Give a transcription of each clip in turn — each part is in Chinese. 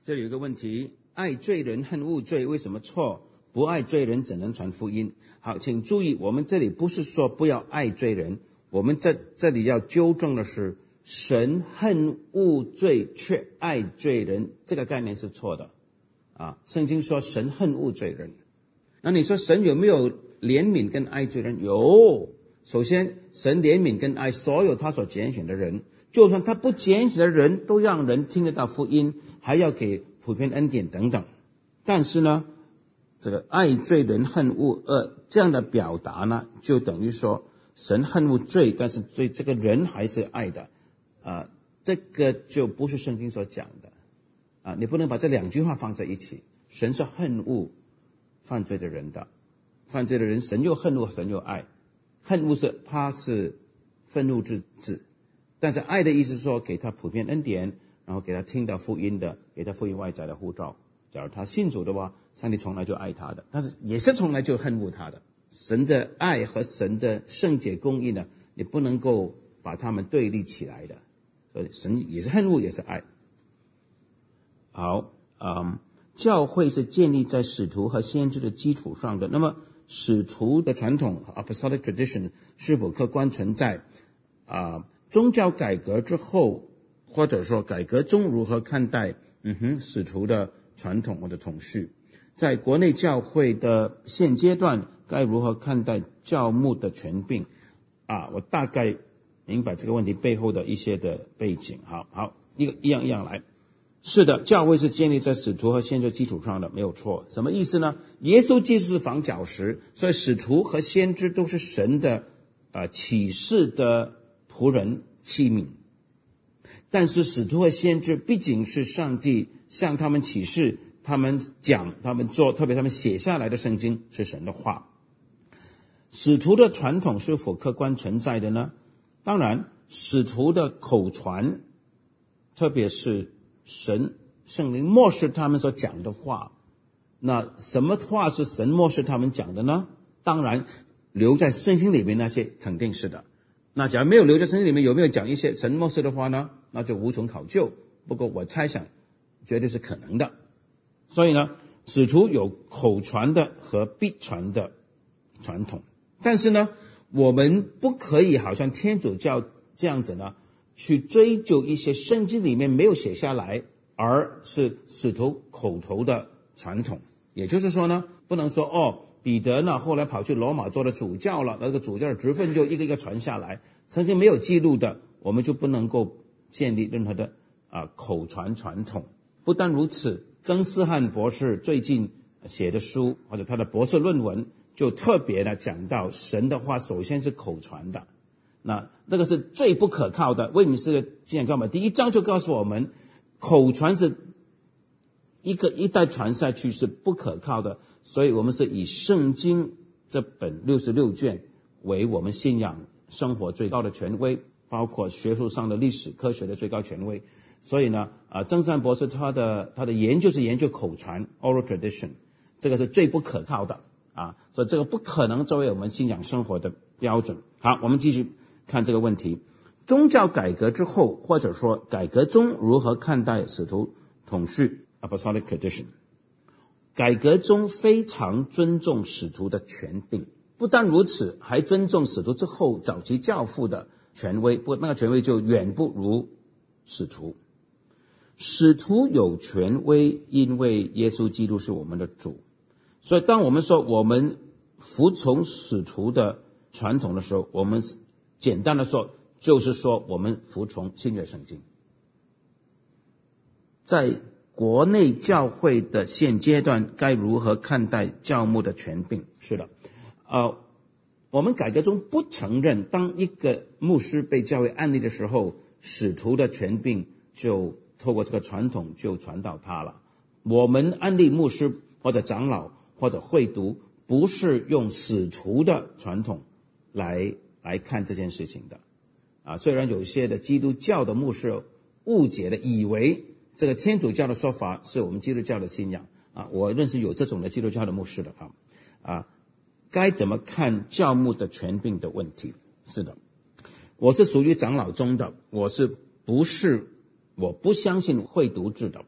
这里有一个问题，爱罪人恨恶罪为什么错？不爱罪人怎能传福音？好，请注意，我们这里不是说不要爱罪人，我们这里要纠正的是神恨恶罪却爱罪人，这个概念是错的啊。圣经说神恨恶罪人，那你说神有没有怜悯跟爱罪人？有。首先神怜悯跟爱所有他所拣选的人，就算他不拣选的人都让人听得到福音，还要给普遍恩典等等。但是呢，这个爱罪人恨恶恶这样的表达呢，就等于说神恨恶罪，但是对这个人还是爱的这个就不是圣经所讲的你不能把这两句话放在一起。神是恨恶犯罪的人的，犯罪的人神又恨恶神又爱。恨恶是他是愤怒之子，但是爱的意思是说给他普遍恩典，然后给他听到福音的，给他福音外在的护照。假如他信主的话，上帝从来就爱他的，但是也是从来就恨恶他的。神的爱和神的圣洁公义呢，你不能够把他们对立起来的，所以神也是恨恶也是爱。好，教会是建立在使徒和先知的基础上的，那么使徒的传统 apostolic tradition 是否客观存在宗教改革之后，或者说改革中如何看待使徒的传统或者统序？在国内教会的现阶段该如何看待教牧的权柄我大概明白这个问题背后的一些的背景。好，一样来。是的，教会是建立在使徒和先知基础上的，没有错。什么意思呢？耶稣基督是房角石，所以使徒和先知都是神的启示的仆人器皿。但是使徒和先知毕竟是上帝向他们启示，他们讲，他们做，特别他们写下来的圣经是神的话。使徒的传统是否客观存在的呢？当然，使徒的口传，特别是圣灵默示他们所讲的话，那什么话是神默示他们讲的呢？当然留在圣经里面那些肯定是的。那假如没有留在圣经里面，有没有讲一些神默示的话呢？那就无从考究，不过我猜想绝对是可能的。所以呢，使徒有口传的和必传的传统，但是呢，我们不可以好像天主教这样子呢去追究一些圣经里面没有写下来，而是使徒口头的传统。也就是说呢，不能说彼得呢后来跑去罗马做了主教了，那个主教的职分就一个一个传下来，曾经没有记录的，我们就不能够建立任何的口传传统。不但如此，曾思翰博士最近写的书或者他的博士论文就特别的讲到，神的话首先是口传的，那个是最不可靠的。威敏斯的信仰告白第一章就告诉我们，口传是一代传下去是不可靠的，所以我们是以圣经这本66卷为我们信仰生活最高的权威，包括学术上的历史科学的最高权威。所以呢曾思翰博士他的研究是研究口传 oral tradition， 这个是最不可靠的所以这个不可能作为我们信仰生活的标准。好，我们继续看这个问题，宗教改革之后，或者说改革中如何看待使徒统序 apostolic tradition？ 改革中非常尊重使徒的权柄，不但如此，还尊重使徒之后早期教父的权威，不过那个权威就远不如使徒。使徒有权威，因为耶稣基督是我们的主，所以当我们说我们服从使徒的传统的时候，我们简单的说就是说我们服从新约圣经。在国内教会的现阶段该如何看待教牧的权柄？是的我们改革中不承认当一个牧师被教会按立的时候，使徒的权柄就透过这个传统就传到他了。我们按立牧师或者长老或者会读，不是用使徒的传统来看这件事情的虽然有一些的基督教的牧师误解了，以为这个天主教的说法是我们基督教的信仰我认识有这种的基督教的牧师的该怎么看教牧的权柄的问题？是的，我是属于长老中的，我不相信会读制的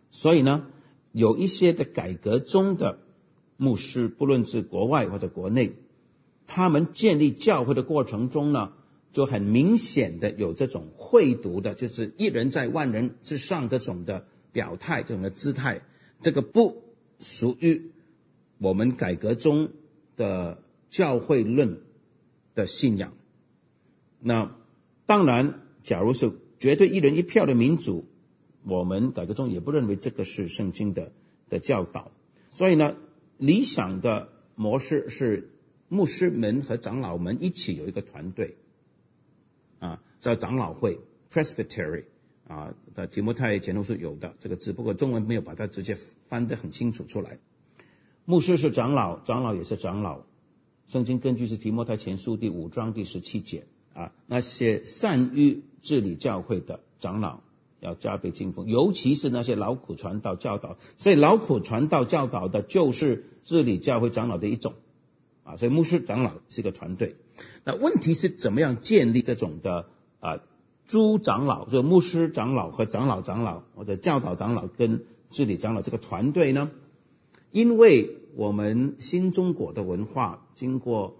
所以呢，有一些的改革中的牧师，不论是国外或者国内，他们建立教会的过程中呢，就很明显的有这种会读的，就是一人在万人之上这种的表态，这种的姿态，这个不属于我们改革中的教会论的信仰。那当然，假如是绝对一人一票的民主，我们改革中也不认为这个是圣经的教导。所以呢，理想的模式是牧师们和长老们一起有一个团队叫长老会 Presbytery 在提摩太前书是有的这个字，不过中文没有把它直接翻得很清楚出来。牧师是长老，长老也是长老。圣经根据是提摩太前书第5章第17节那些善于治理教会的长老要加倍敬奉，尤其是那些劳苦传道教导。所以劳苦传道教导的就是治理教会长老的一种所以牧师长老是一个团队。那问题是怎么样建立这种的诸长老，就牧师长老和长老长老或者教导长老跟治理长老这个团队呢？因为我们新中国的文化经过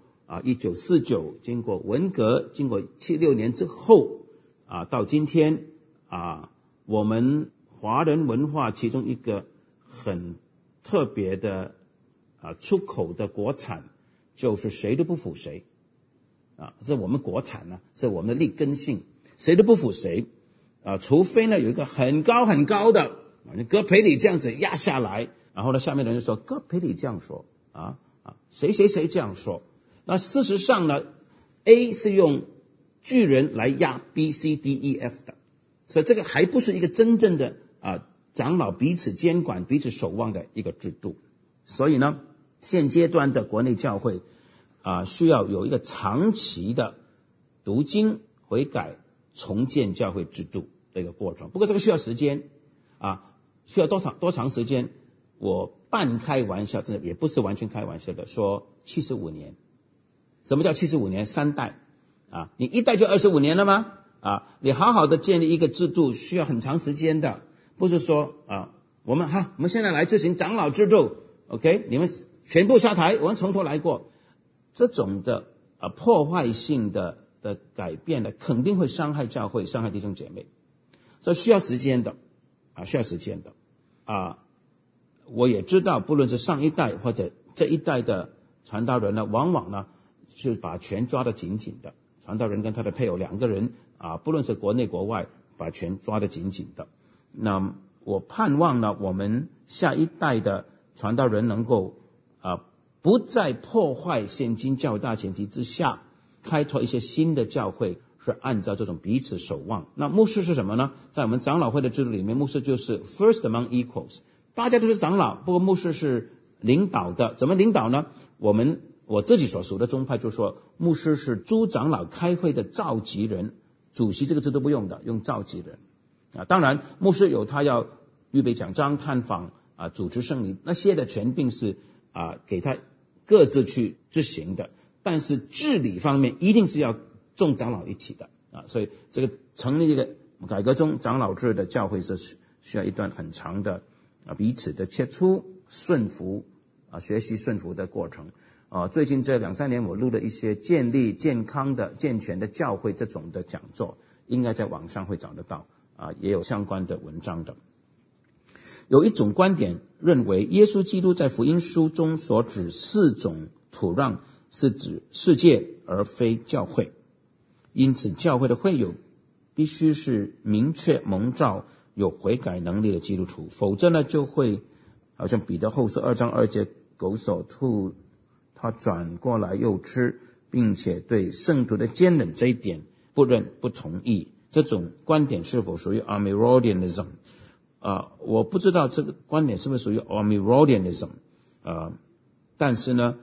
1949经过文革，经过76年之后到今天我们华人文化其中一个很特别的出口的国产就是谁都不服谁是我们国产呢，是我们的立根性，谁都不服谁除非呢有一个很高很高的哥培理这样子压下来，然后呢下面的人就说哥培理这样说谁谁谁这样说。那事实上呢 A 是用巨人来压 B C D E F 的，所以这个还不是一个真正的长老彼此监管彼此守望的一个制度。所以呢现阶段的国内教会需要有一个长期的读经悔改重建教会制度的一个过程。不过这个需要时间需要多长时间，我半开玩笑，这也不是完全开玩笑的说75年。什么叫75年？3代你一代就25年了吗？你好好的建立一个制度需要很长时间的，不是说我们现在来执行长老制度 OK 你们全部下台，我们从头来过。这种的破坏性的改变呢，肯定会伤害教会，伤害弟兄姐妹，所以需要时间的需要时间的我也知道不论是上一代或者这一代的传道人呢，往往呢是把权抓得紧紧的，传道人跟他的配偶2个人不论是国内国外把权抓得紧紧的。那我盼望呢我们下一代的传道人能够不在破坏现今教会大前提之下开拓一些新的教会，是按照这种彼此守望。那牧师是什么呢？在我们长老会的制度里面，牧师就是 first among equals， 大家都是长老，不过牧师是领导的。怎么领导呢？我自己所属的宗派就说牧师是诸长老开会的召集人，主席这个字都不用的，用召集人当然牧师有他要预备讲章探访主持圣礼那些的权柄是给他各自去执行的，但是治理方面一定是要众长老一起的所以这个成立一个改革中长老制的教会是需要一段很长的彼此的切磋顺服学习顺服的过程最近这2-3年我录了一些建立健康的健全的教会这种的讲座，应该在网上会找得到也有相关的文章的。有一种观点认为耶稣基督在福音书中所指4种土壤是指世界而非教会，因此教会的会友必须是明确蒙召有悔改能力的基督徒，否则呢就会好像彼得后书2章2节狗所吐他转过来又吃，并且对圣徒的坚忍这一点不认不同意。这种观点是否属于 Arminianism？我不知道这个观点是不是属于 Arminianism 但是呢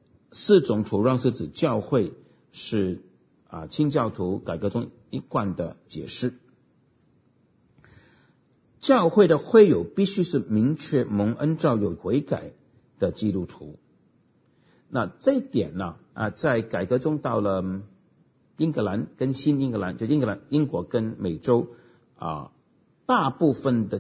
4种土壤是指教会是清教徒改革中一贯的解释。教会的会友必须是明确蒙恩召有悔改的基督徒。那这一点呢在改革中到了英格兰跟新英格兰，就英国跟美洲大部分的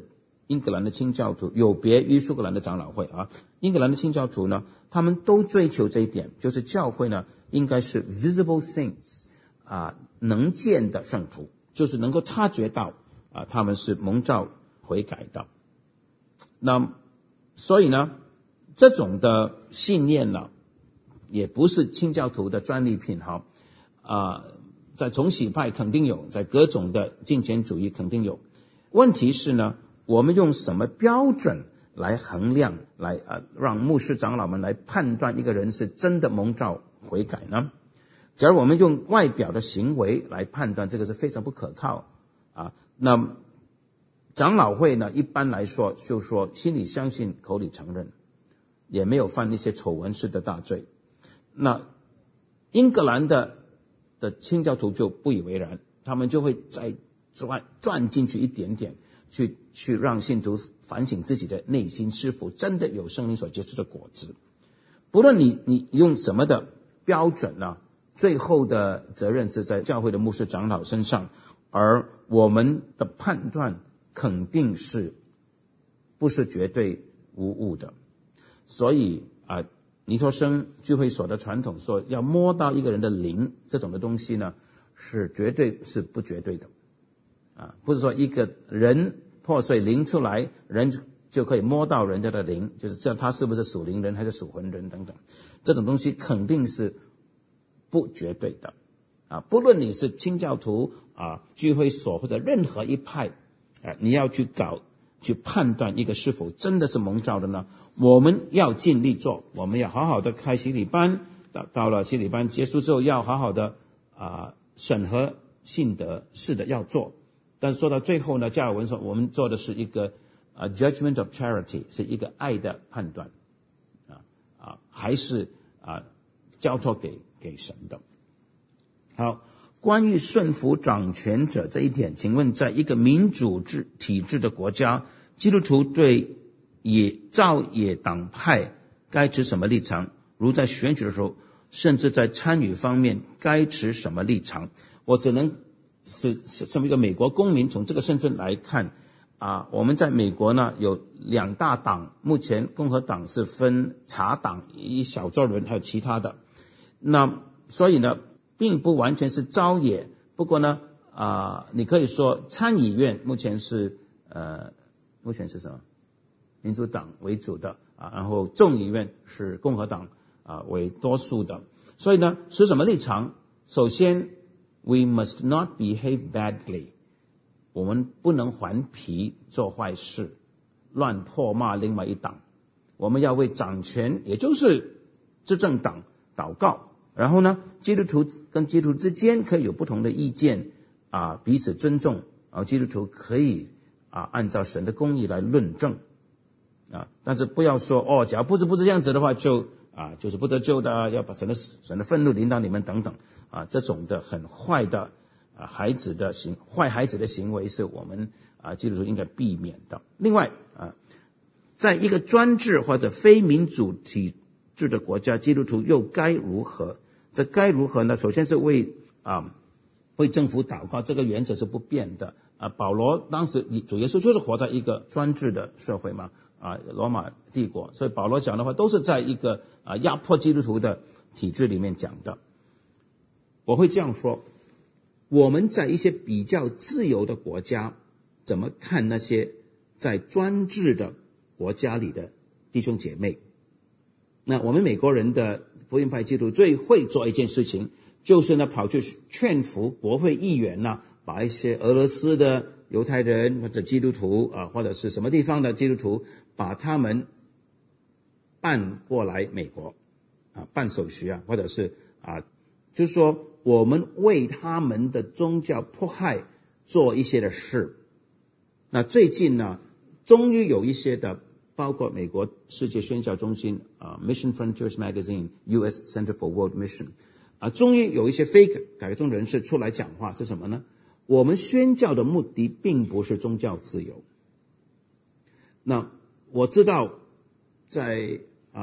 英格兰的清教徒有别于苏格兰的长老会啊。英格兰的清教徒呢，他们都追求这一点，就是教会呢应该是 visible saints 能见的圣徒，就是能够察觉到他们是蒙召悔改的。那所以呢，这种的信念呢，也不是清教徒的专利品哈。在重洗派肯定有，在各种的敬虔主义肯定有。问题是呢，我们用什么标准来衡量，来让牧师长老们来判断一个人是真的蒙召悔改呢？假如我们用外表的行为来判断，这个是非常不可靠那长老会呢，一般来说就说心里相信，口里承认，也没有犯一些丑闻式的大罪。那英格兰的清教徒就不以为然，他们就会再钻进去一点点，去让信徒反省自己的内心是否真的有圣灵所结出的果子。不论你用什么的标准呢，最后的责任是在教会的牧师长老身上，而我们的判断肯定是不是绝对无误的。所以尼托生聚会所的传统说要摸到一个人的灵，这种的东西呢是绝对是不绝对的不是说一个人破碎灵出来，人就可以摸到人家的灵，就是知道他是不是属灵人还是属魂人等等，这种东西肯定是不绝对的不论你是清教徒聚会所或者任何一派你要去判断一个是否真的是蒙召的呢，我们要尽力做，我们要好好的开洗礼班，到了洗礼班结束之后要好好的审核信德，是的要做。但是做到最后呢，加尔文说我们做的是一个judgment of charity， 是一个爱的判断还是交托给神的。好，关于顺服掌权者这一点，请问在一个民主体制的国家，基督徒对造野党派该持什么立场？如在选举的时候，甚至在参与方面该持什么立场？我只能是身为一个美国公民，从这个身份来看我们在美国呢有两大党，目前共和党是分茶党一小撮人，还有其他的。那所以呢并不完全是招野，不过呢你可以说参议院目前是什么？民主党为主的然后众议院是共和党为多数的。所以呢持什么立场？首先 we must not behave badly， 我们不能顽皮做坏事，乱破骂另外一党。我们要为掌权，也就是执政党祷告。然后呢，基督徒跟基督徒之间可以有不同的意见彼此尊重，基督徒可以按照神的公义来论证但是不要说假如不是这样子的话，就是不得救的，要把神的愤怒临到你们等等这种的很坏的坏孩子的行为是我们基督徒应该避免的。另外在一个专制或者非民主体制的国家，基督徒又该如何？这该如何呢？首先是为政府祷告，这个原则是不变的保罗当时主耶稣就是活在一个专制的社会嘛罗马帝国，所以保罗讲的话都是在一个压迫基督徒的体制里面讲的。我会这样说，我们在一些比较自由的国家怎么看那些在专制的国家里的弟兄姐妹？那我们美国人的福音派基督徒最会做一件事情，就是呢跑去劝服国会议员把一些俄罗斯的犹太人或者基督徒或者是什么地方的基督徒，把他们办过来美国办手续或者是就是说我们为他们的宗教迫害做一些的事。那最近呢终于有一些的包括美国世界宣教中心Mission Frontiers Magazine US Center for World Mission终于有一些非改革宗人士出来讲话，是什么呢？我们宣教的目的并不是宗教自由。那我知道在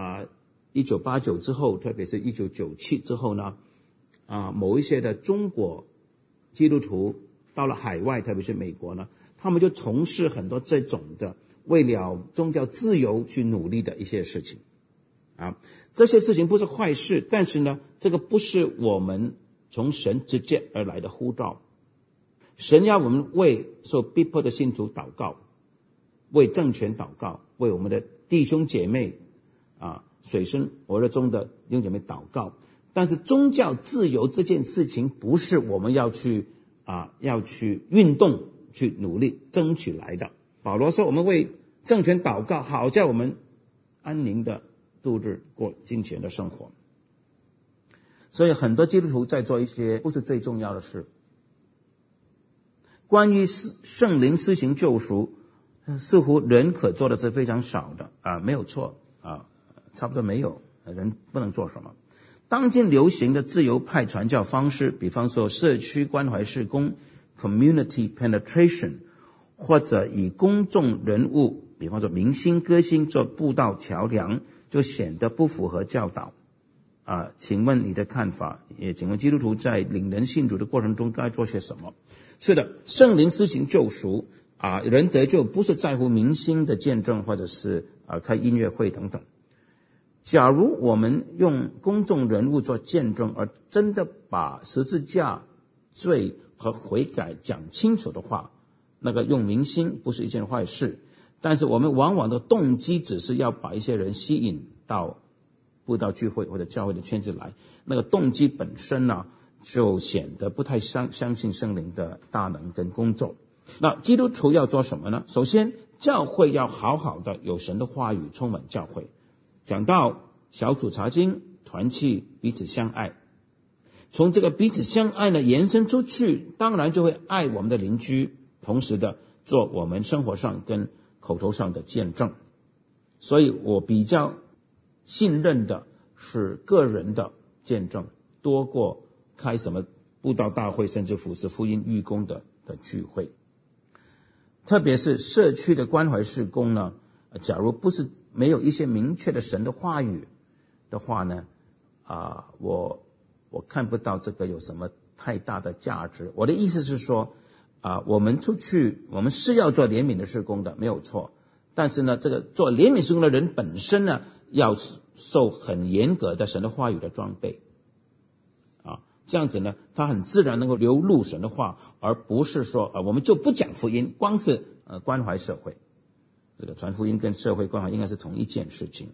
1989之后，特别是1997之后呢某一些的中国基督徒到了海外，特别是美国呢，他们就从事很多这种的为了宗教自由去努力的一些事情啊。这些事情不是坏事，但是呢，这个不是我们从神直接而来的呼召。神要我们为受逼迫的信徒祷告，为政权祷告，为我们的弟兄姐妹水深火热中的弟兄姐妹祷告。但是宗教自由这件事情不是我们要去运动去努力争取来的。保罗说我们为政权祷告，好叫我们安宁的度日，过敬虔的生活。所以很多基督徒在做一些不是最重要的事。关于圣灵施行救赎，似乎人可做的是非常少的没有错差不多没有，人不能做什么。当今流行的自由派传教方式，比方说社区关怀事工 community penetration， 或者以公众人物比方说明星歌星做布道桥梁，就显得不符合教导请问你的看法，也请问基督徒在领人信主的过程中该做些什么？是的，圣灵施行救赎人得救不是在乎明星的见证，或者是开音乐会等等。假如我们用公众人物做见证，而真的把十字架罪和悔改讲清楚的话，那个用明星不是一件坏事。但是我们往往的动机只是要把一些人吸引到布道聚会或者教会的圈子来，那个动机本身就显得不太相信圣灵的大能跟工作。那基督徒要做什么呢？首先，教会要好好的有神的话语充满教会，讲到小组查经、团契、彼此相爱。从这个彼此相爱呢延伸出去，当然就会爱我们的邻居，同时的做我们生活上跟口头上的见证。所以我比较信任的是个人的见证，多过开什么布道大会，甚至服侍福音预工的聚会。特别是社区的关怀事工呢，假如不是没有一些明确的神的话语的话呢我看不到这个有什么太大的价值。我的意思是说我们出去，我们是要做怜悯的事工的，没有错。但是呢，这个做怜悯事工的人本身呢，要受很严格的神的话语的装备这样子呢，他很自然能够流露神的话，而不是说我们就不讲福音，光是关怀社会。这个传福音跟社会关怀应该是同一件事情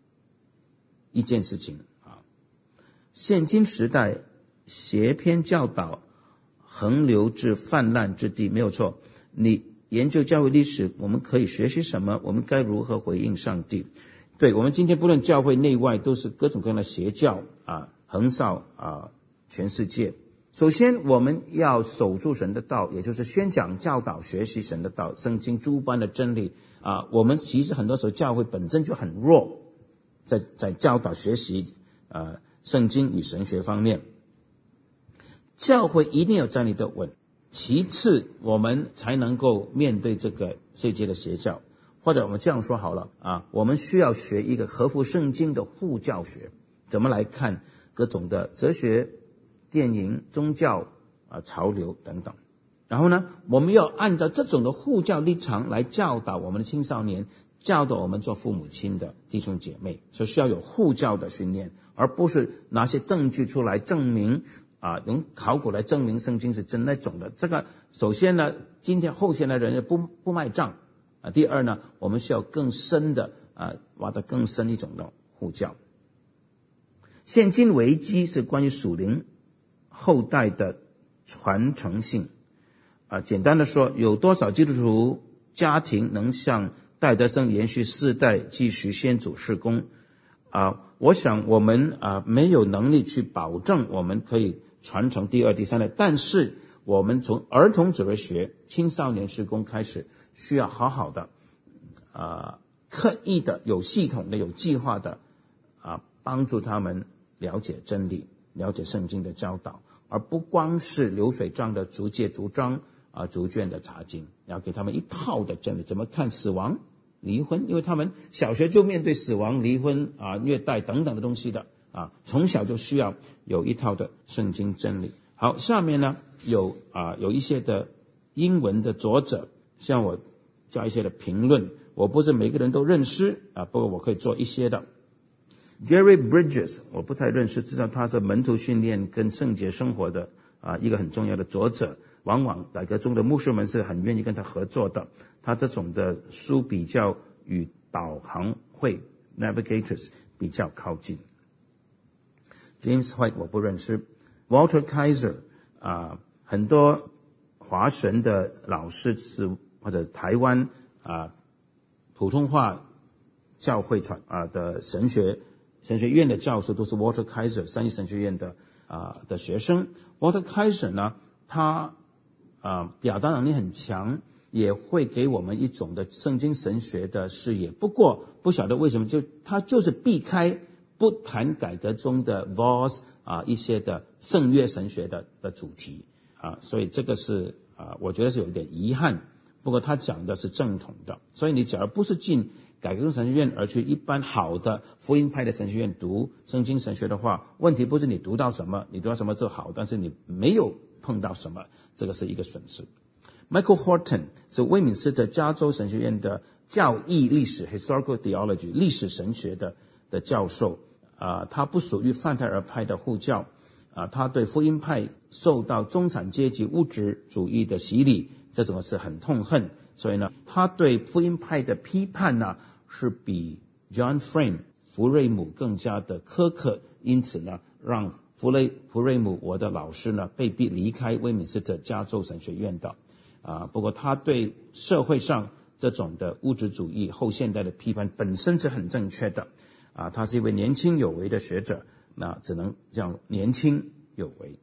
现今时代邪偏教导横流至泛滥之地，没有错。你研究教会历史，我们可以学习什么？我们该如何回应上帝？对，我们今天不论教会内外，都是各种各样的邪教横扫全世界。首先我们要守住神的道，也就是宣讲教导学习神的道，圣经诸般的真理我们其实很多时候教会本身就很弱，在教导学习圣经与神学方面，教会一定要站立得稳。其次我们才能够面对这个世界的邪教，或者我们这样说好了我们需要学一个合乎圣经的护教学，怎么来看各种的哲学、电影、宗教潮流等等。然后呢，我们要按照这种的护教立场来教导我们的青少年，教导我们做父母亲的弟兄姐妹，所以需要有护教的训练，而不是拿些证据出来证明用考古来证明圣经是真那种的。这个首先呢，今天后现代人不卖账第二呢，我们需要更深的挖得更深一种的护教。现今危机是关于属灵后代的传承性简单的说，有多少基督徒家庭能像戴德生延续世代继续先祖事工我想我们没有能力去保证我们可以传承第二第三代，但是我们从儿童主日学、青少年事工开始，需要好好的刻意的、有系统的、有计划的帮助他们了解真理，了解圣经的教导，而不光是流水账的逐节逐章逐卷的查经，要给他们一套的真理，怎么看死亡、离婚，因为他们小学就面对死亡、离婚虐待等等的东西的从小就需要有一套的圣经真理好，下面呢有一些的英文的作者向我加一些的评论，我不是每个人都认识不过我可以做一些的。Jerry Bridges 我不太认识，知道他是门徒训练跟圣洁生活的一个很重要的作者，往往改革中的牧师们是很愿意跟他合作的。他这种的书比较与导航会 Navigators 比较靠近。James White 我不认识。Walter Kaiser 很多华神的老师是或者台湾普通话教会的神学院的教授都是 Walter Kaiser 三一神学院的学生。Walter Kaiser 呢，他表达能力很强，也会给我们一种的圣经神学的视野。不过不晓得为什么他就是避开不谈改革中的 Voss 一些的圣约神学的主题所以这个是我觉得是有一点遗憾。不过他讲的是正统的，所以你假如不是进改革中神学院而去一般好的福音派的神学院读圣经神学的话，问题不是你读到什么就好，但是你没有碰到什么，这个是一个损失。Michael Horton 是威敏斯特加州神学院的教义历史 Historical Theology 历史神学的教授他不属于范泰尔派的护教他对福音派受到中产阶级物质主义的洗礼，这种是很痛恨，所以呢他对福音派的批判呢是比 John Frame 福瑞姆更加的苛刻，因此呢让福瑞姆我的老师呢被逼离开威敏斯特加州神学院的不过他对社会上这种的物质主义后现代的批判本身是很正确的他是一位年轻有为的学者，那只能叫年轻有为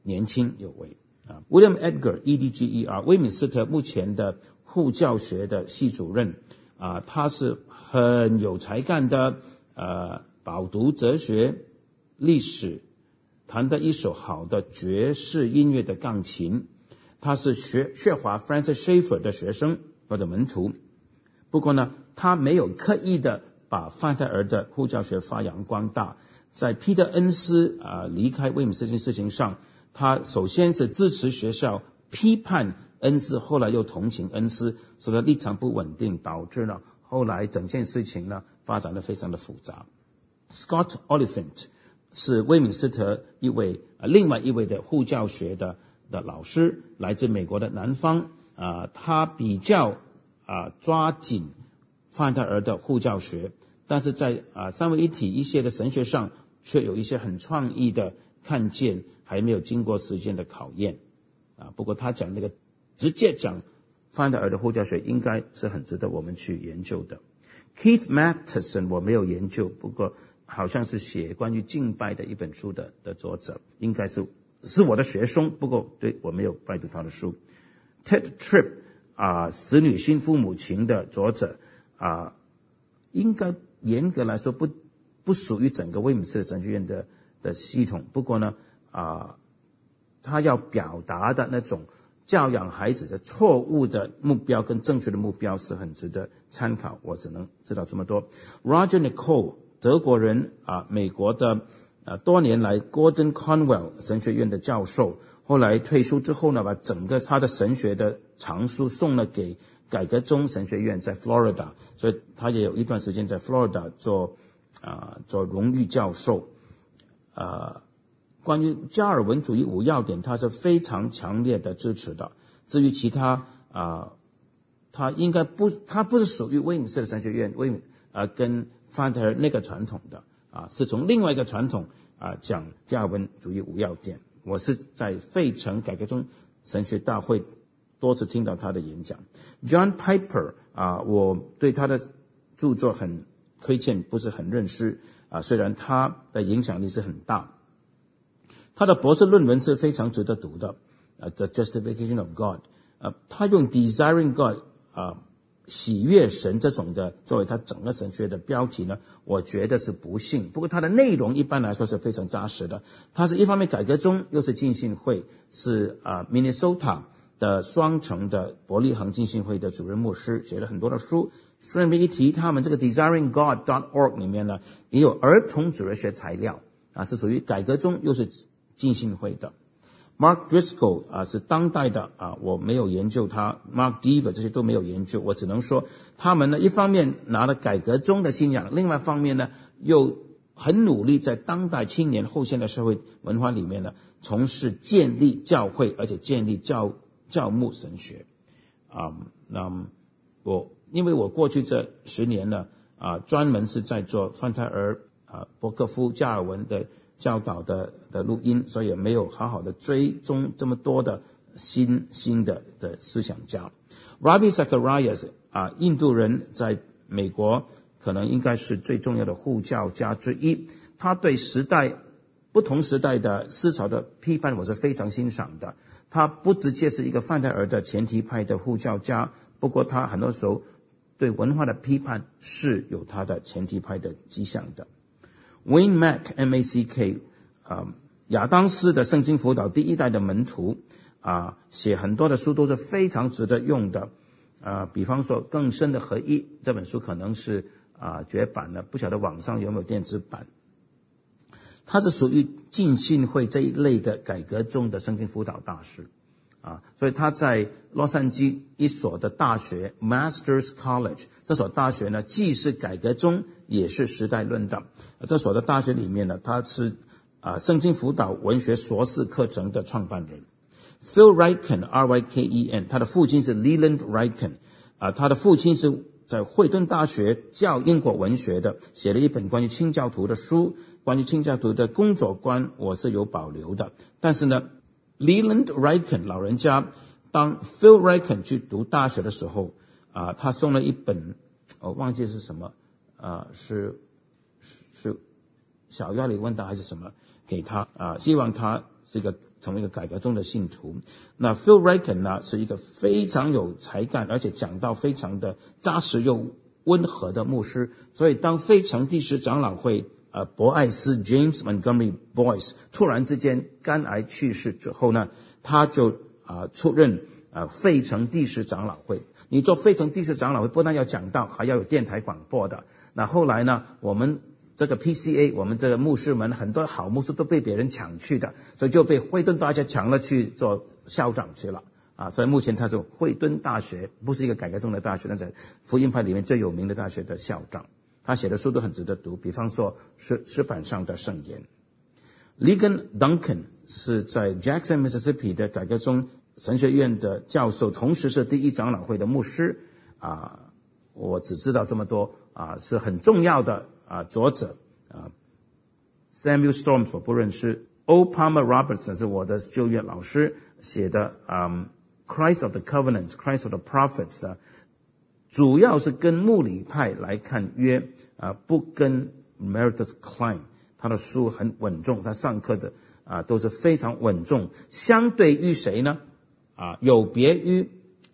William Edgar EDGER 威敏斯特目前的护教学的系主任他是很有才干的饱读哲学历史，弹得一手好的爵士音乐的钢琴，他是薛华 Francis Schaeffer 的学生或者门徒。不过呢他没有刻意的把范泰尔的护教学发扬光大。在彼得恩斯离开威敏斯特这件事情上，他首先是支持学校批判恩斯，后来又同情恩斯，所以他立场不稳定，导致了后来整件事情呢发展得非常的复杂。Scott Oliphant 是威敏斯特另外一位的护教学的老师，来自美国的南方他比较抓紧范泰尔的护教学，但是在三位一体一些的神学上却有一些很创意的看见，还没有经过时间的考验不过他讲那个直接讲范泰尔的护教学应该是很值得我们去研究的。Keith Matheson 我没有研究，不过好像是写关于敬拜的一本书的作者，应该是我的学生，不过对我没有拜读他的书。Ted Tripp 使女性父母情的作者应该严格来说不属于整个威敏斯特神学院的系统，不过呢他要表达的那种教养孩子的错误的目标跟正确的目标是很值得参考，我只能知道这么多。Roger Nicole 德国人美国的多年来 Gordon Conwell 神学院的教授，后来退休之后呢把整个他的神学的藏书送了给改革中神学院在 Florida， 所以他也有一段时间在 Florida 做荣誉教授关于加尔文主义5要点他是非常强烈的支持的。至于其他他不是属于威敏斯特神学院跟范泰尔那个传统的是从另外一个传统讲加尔文主义5要点。我是在费城改革中神学大会多次听到他的演讲。John Piper我对他的著作很亏欠，不是很认识虽然他的影响力是很大。他的博士论文是非常值得读的The Justification of God 他用 Desiring God 喜悦神这种的作为他整个神学的标题呢，我觉得是不幸。不过他的内容一般来说是非常扎实的。他是一方面改革中，又是浸信会，是Minnesota 的双城的伯利恒浸信会的主任牧师，写了很多的书。顺便一提，他们这个 DesiringGod.org 里面呢也有儿童主日学材料是属于改革中又是浸信会的。 Mark Driscoll 是当代的我没有研究他 ，Mark Dever 这些都没有研究，我只能说他们呢一方面拿了改革宗的信仰，另外一方面呢又很努力在当代青年后现代社会文化里面呢从事建立教会，而且建立教牧神学因为我过去这10年呢专门是在做范泰尔伯克夫加尔文的教导的录音，所以也没有好好的追踪这么多的新的思想家。Ravi Zacharias 印度人在美国可能应该是最重要的护教家之一，他对不同时代的思潮的批判我是非常欣赏的。他不直接是一个范泰尔的前提派的护教家，不过他很多时候对文化的批判是有他的前提派的迹象的。Wayne Mack M-A-C-K 亚当斯的圣经辅导第一代的门徒写很多的书都是非常值得用的比方说更深的合一这本书可能是绝版了，不晓得网上有没有电子版。他是属于浸信会这一类的改革中的圣经辅导大师所以他在洛杉矶一所的大学 Masters College 这所大学呢既是改革宗也是时代论的。这所的大学里面呢他是圣经辅导文学硕士课程的创办人。Phil Ryken R-Y-K-E-N 他的父亲是 Leland Ryken他的父亲是在惠顿大学教英国文学的，写了一本关于清教徒的书，关于清教徒的工作观我是有保留的。但是呢Leland Ryken 老人家当 Phil Ryken 去读大学的时候他送了一本忘记是什么是小亚里问答还是什么给他希望他是成为一个改革宗的信徒。那 Phil Ryken 呢是一个非常有才干而且讲道非常的扎实又温和的牧师，所以当费城第10长老会博爱斯 James Montgomery Boyce 突然之间肝癌去世之后呢，他就出任费城第10长老会。你做费城第10长老会不但要讲道还要有电台广播的。那后来呢我们这个 PCA 我们这个牧师们很多好牧师都被别人抢去的，所以就被惠顿大学抢了去做校长去了所以目前他是惠顿大学不是一个改革宗的大学，但是福音派里面最有名的大学的校长。他写的书都很值得读，比方说诗版上的圣言。Ligon Duncan 是在 Jackson Mississippi 的改革宗神学院的教授，同时是第1长老会的牧师我只知道这么多是很重要的作者Samuel Storms 我不认识。O. Palmer Robertson 是我的旧约老师写的Christ of the Covenants Christ of the Prophets 的，主要是跟穆里派来看约不跟 Meredith Kline。他的书很稳重，他上课的都是非常稳重。相对于谁呢有别于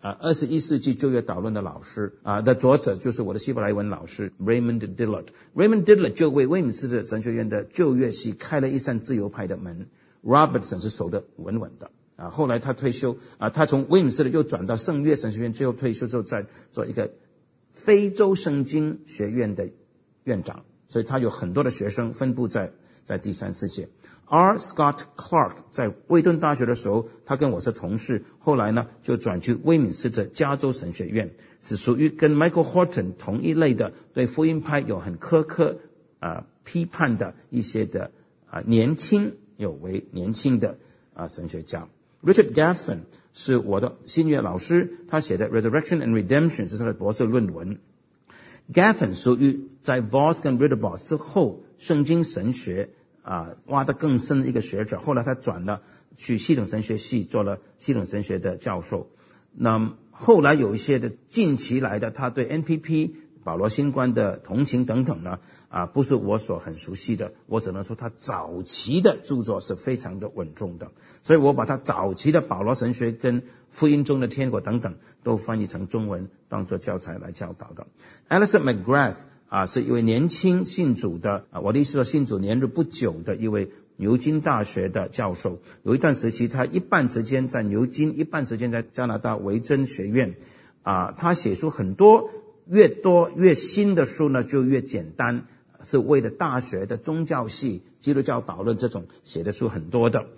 21世纪旧约导论的老师的作者就是我的希伯来文老师 Raymond Dillard。Raymond Dillard 就为威敏斯特神学院的旧约系开了一扇自由派的门。Robertson 是守得稳稳的后来他退休他从威敏斯特又转到圣约神学院，最后退休之后再做一个非洲圣经学院的院长，所以他有很多的学生分布在第3世界。R. Scott Clark 在威顿大学的时候他跟我是同事，后来呢就转去威敏斯特加州神学院，是属于跟 Michael Horton 同一类的，对福音派有很苛刻批判的一些的年轻的神学家。Richard Gaffin 是我的新约老师，他写的 Resurrection and Redemption 是他的博士论文。Gaffin 属于在 Voss 跟 Ridderbos 之后圣经神学挖得更深的一个学者，后来他转了去系统神学系做了系统神学的教授。那后来有一些的近期来的他对 NPP 保罗新观的同情等等呢不是我所很熟悉的，我只能说他早期的著作是非常的稳重的，所以我把他早期的保罗神学跟福音中的天国等等都翻译成中文当作教材来教导的。Alison McGrath是一位年轻信主的我的意思说信主年日不久的一位牛津大学的教授。有一段时期他一半时间在牛津，一半时间在加拿大维珍学院他写书很多，越多越新的书呢就越简单，是为了大学的宗教系基督教导论这种写的书很多的。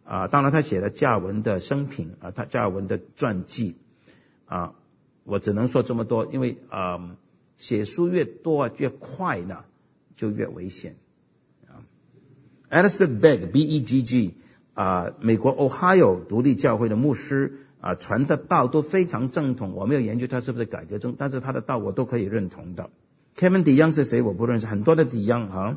当然他写了加尔文的生平他加尔文的传记我只能说这么多，因为写书越多越快呢就越危险。Alistair Begg B-E-G-G 美国 Ohio 独立教会的牧师传的道都非常正统，我没有研究他是不是改革中，但是他的道我都可以认同的。Kevin DeYoung 是谁我不认识，很多的 DeYoung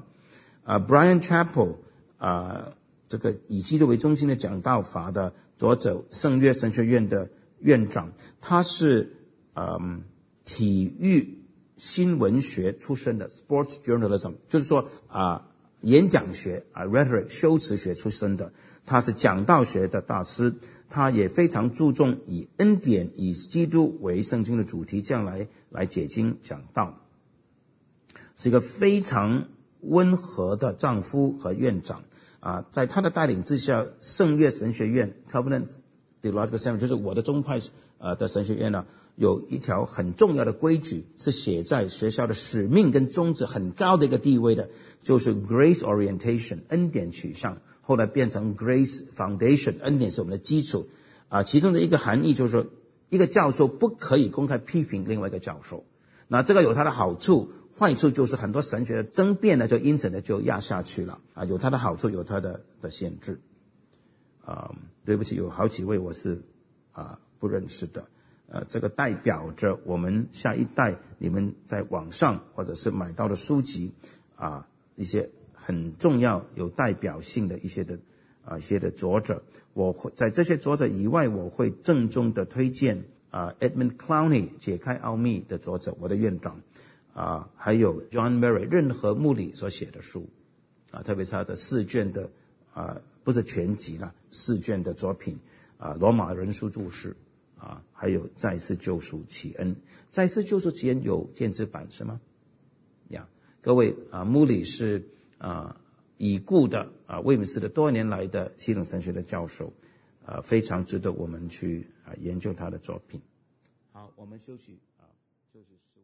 Brian Chappell 这个以基督为中心的讲道法的作者，圣约神学院的院长，他是体育新闻学出身的 Sports Journalism， 就是说演讲学rhetoric 修辞学出身的，他是讲道学的大师，他也非常注重以恩典以基督为圣经的主题这样来解经讲道，是一个非常温和的丈夫和院长在他的带领之下，圣约神学院 Covenant Theological Seminary 就是我的宗派的神学院呢，有一条很重要的规矩是写在学校的使命跟宗旨很高的一个地位的，就是 Grace Orientation 恩典取向，后来变成 Grace Foundation 恩典是我们的基础其中的一个含义就是说，一个教授不可以公开批评另外一个教授，那这个有它的好处，坏处就是很多神学的争辩呢就因此呢就压下去了有它的好处有它的限制对不起，有好几位我是不认识的这个代表着我们下一代你们在网上或者是买到的书籍一些很重要有代表性的一些的作者，我会在这些作者以外，我会郑重的推荐Edmund Clowney 解开奥秘的作者，我的院长还有 John Murray 任何牧理所写的书特别是他的4卷的不是全集啦，4卷的作品罗马人书注释还有再次救赎启恩，再次救赎启恩有电子版是吗？各位穆里是已故的威姆斯的多年来的系统神学的教授非常值得我们去研究他的作品。好，我们休息。